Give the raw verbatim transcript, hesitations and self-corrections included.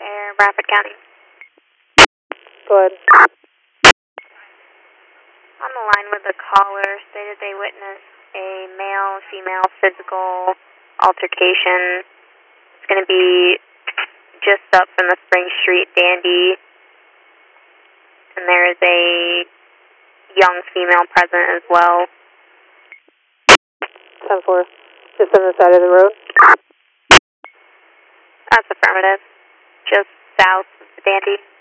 Air, Bradford County. Go ahead. On the line with the caller, stated they witnessed a male-female physical altercation. It's going to be just up from the Spring Street Dandy, and there is a young female present as well. ten four. Just on the side of the road? That's affirmative. Just south of the Dandy.